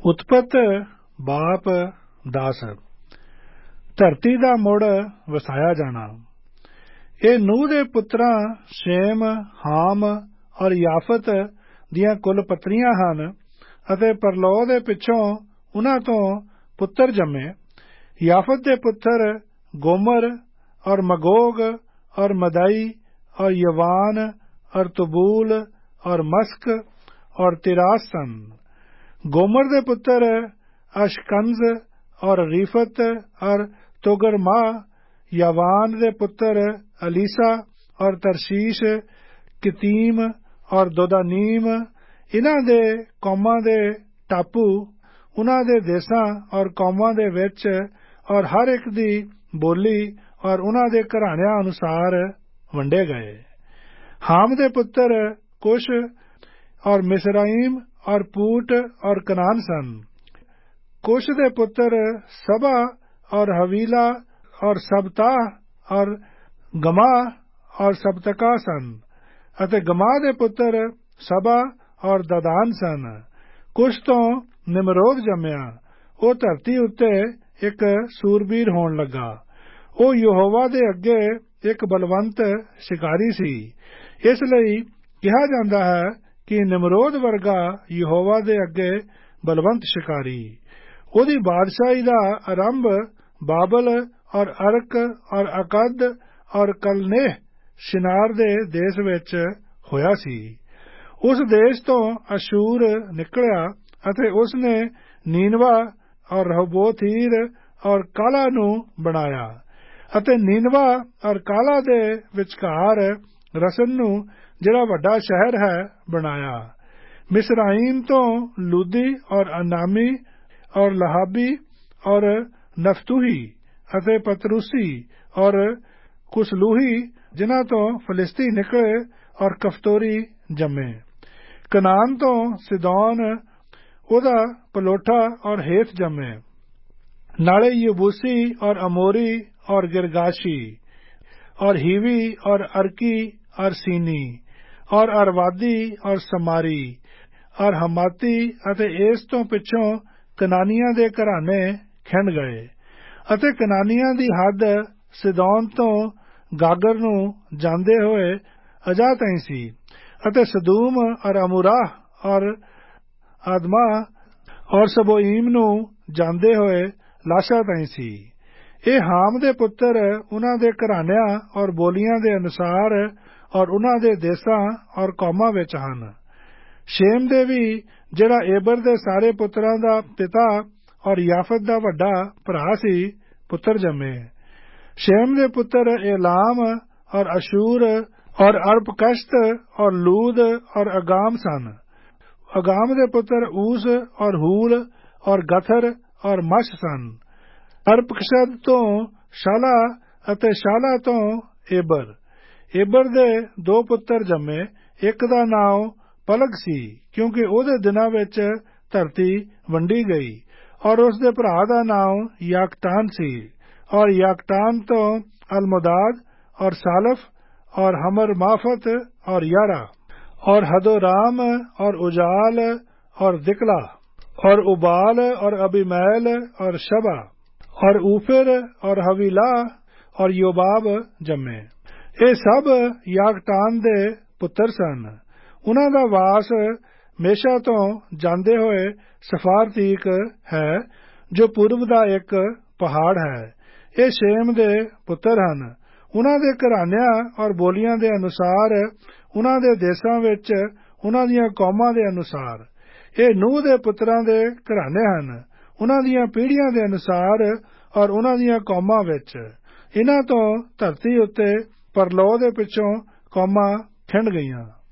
ਉਤਪਤ ਬਾਪ ਦਾਸ। ਧਰਤੀ ਦਾ ਮੁੜ ਵਸਾਇਆ ਜਾਣਾ। ਇਹ ਨੂਹ ਦੇ ਪੁੱਤਰਾਂ ਸ਼ੇਮ, ਹਾਮ ਔਰ ਯਾਫਤ ਦੀਆਂ ਕੁੱਲ ਪਤਨੀਆਂ ਹਨ ਅਤੇ ਪਰਲੋ ਦੇ ਪਿੱਛੋਂ ਉਨ੍ਹਾਂ ਤੋਂ ਪੁੱਤਰ ਜੰਮੇ। ਯਾਫਤ ਦੇ ਪੁੱਤਰ ਗੋਮਰ ਔਰ ਮਗੋਗ ਔਰ ਮਦਾਈ ਔਰ ਯਵਾਨ ਔਰ ਤਬੂਲ ਔਰ ਮਸਕ ਔਰ ਤਿਰਾਸ ਸਨ। गोमर दे पुत्र अशकंज और रीफत और तोगरमा। यावान दे पुत्र अलीसा और तरशीश, कितीम और दोदानीम। इन्हां दे कौमां दे टापू उन्हां दे देसां और कौमां दे विच और हर एक दी बोली और उन्हां दे घराणियां अनुसार वंडे गए। हाम दे पुत्र कुश और मिस्राइम और पूट और कनान सन। कुश दे पुत्र सबा और हवीला और सबताह और गमा और सबतका सन अते गमा दे पुत्र सबा और ददान सन। कुश तो निमरोद जम्मिया। ਉਹ ਧਰਤੀ ਉੱਤੇ ਇੱਕ ਸੂਰਬੀਰ ਹੋਣ ਲੱਗਾ। ਉਹ ਯਹੋਵਾ ਦੇ ਅੱਗੇ ਇੱਕ ਬਲਵੰਤ ਸ਼ਿਕਾਰੀ ਸੀ। ਇਸ ਲਈ ਕਿਹਾ ਜਾਂਦਾ ਹੈ कि निमरोद वर्गा यहोवा दे अगे बलवंत शिकारी। ओदी बादशाही दा आरंभ बाबल और अर्क और अकद और कलनेह शिनार दे देश विच होया सी। उस देश तो अशूर निकलिया अते उसने नीनवा और रहोबोतीर और काला नू बनाया अते नीनवा और काला दे विचकार रसन नू ਜਿਹੜਾ ਵੱਡਾ ਸ਼ਹਿਰ ਹੈ ਬਣਾਇਆ। ਮਿਸਰਾਈਮ ਤੋਂ ਲੂਦੀ ਔਰ ਅਨਾਮੀ ਔਰ ਲਹਾਬੀ ਔਰ ਨਫਤੂਹੀ ਅਤੇ ਪਤਰੂਸੀ ਔਰ ਕੁਸਲੂਹੀ ਜਿਨ੍ਹਾਂ ਤੋਂ ਫਲਿਸਤੀ ਨਿਕਲੇ ਔਰ ਕਫਤੋਰੀ ਜੰਮੇ। ਕਨਾਨ ਤੋਂ ਸਿਦੌਨ ਉਹਦਾ ਪਲੋਠਾ ਔਰ ਹੇਥ ਜੰਮੇ। ਨਾਲੇ ਯਬੂਸੀ ਔਰ ਅਮੋਰੀ ਔਰ ਗਿਰਗਾਸ਼ੀ ਔਰ ਹੀਵੀ ਔਰ ਅਰਕੀ ਔਰ ਸੀਨੀ और अरवादी और समारी और हमाती अते इस तो पिछों कनानियां दे घराने खिंड गए अते कनानियां दी हद सिदौन तो गागर नू जांदे होए अजा ताईं सी अते सदूम और अमूराह और आदमा और सबोईम नू जांदे होए लाशा ताईं सी। ये हाम दे पुत्र उन्हां दे घरानियां और बोलियां दे अनुसार और उन्हां दे देसां और कौमां विच हन। शेम दे भी जिहड़ा एबर दे सारे पुत्रां दा पिता और याफत दा वड्डा भरा सी पुत्र जम्मे। शेम दे पुत्र एलाम और अशूर और अरपकश्त और लूद और अगाम सन। अगाम दे पुत्र ऊस और हूल और गथर और मश सन। अरपकश्द तो शाला अते शाला तो एबर। एबर दे दो पुत्र जम्मे। एक दा नाम पलग सी क्योंकि ओदे दिनां विच धरती वंडी गई और उस दे भरा दा नाम याकतान सी और याकतान तो अलमुदाद और सालफ और हमर माफत और यारा और हदोराम और उजाल और दिकला और उबाल और अबीमैल और शबा और ऊफिर और हवीला और योबाब जम्मे। ਇਹ ਸਭ ਯਾਕਤਾਨ ਦੇ ਪੁੱਤਰ ਸਨ। ਉਨ੍ਹਾਂ ਦਾ ਵਾਸ ਮੇਸ਼ਾ ਤੋਂ ਜਾਂਦੇ ਹੋਏ ਸਫਾਰਤੀਕ ਹੈ ਜੋ ਪੂਰਬ ਦਾ ਇੱਕ ਪਹਾੜ ਹੈ। ਇਹ ਸ਼ੇਮ ਦੇ ਪੁੱਤਰ ਹਨ। ਉਨ੍ਹਾਂ ਦੇ ਘਰਾਨਿਆਂ ਔਰ ਬੋਲੀਆਂ ਦੇ ਅਨੁਸਾਰ ਉਨ੍ਹਾਂ ਦੇ ਦੇਸਾਂ ਵਿੱਚ ਉਨ੍ਹਾਂ ਦੀਆਂ ਕੌਮਾਂ ਦੇ ਅਨੁਸਾਰ। ਇਹ ਨੂਹ ਦੇ ਪੁੱਤਰਾਂ ਦੇ ਘਰਾਨੇ ਹਨ ਉਨ੍ਹਾਂ ਦੀਆਂ ਪੀੜ੍ਹੀਆਂ ਦੇ ਅਨੁਸਾਰ ਔਰ ਉਨ੍ਹਾਂ ਦੀਆਂ ਕੌਮਾਂ ਵਿੱਚ। ਇਨ੍ਹਾਂ ਤੋਂ ਧਰਤੀ ਉੱਤੇ ਪਰਲੋ ਦੇ ਪਿੱਛੋਂ ਕੌਮਾਂ ਖਿੰਡ ਗਈਆਂ।